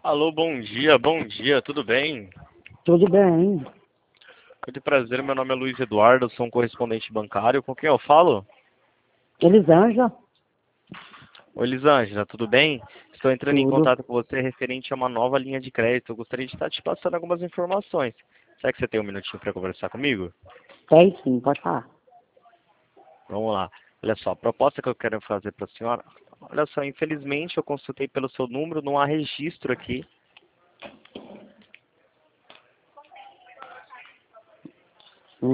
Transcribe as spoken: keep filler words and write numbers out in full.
Alô, bom dia, bom dia, tudo bem? Tudo bem. Muito prazer, meu nome é Luiz Eduardo, sou um correspondente bancário. Com quem eu falo? Elisângela? Oi, Elisângela, tudo bem? Estou entrando em Tudo. contato com você referente a uma nova linha de crédito. Eu gostaria de estar te passando algumas informações. Será que você tem um minutinho para conversar comigo? Tem sim, pode falar. Vamos lá. Olha só, a proposta que eu quero fazer para a senhora. Olha só, infelizmente eu consultei pelo seu número, não há registro aqui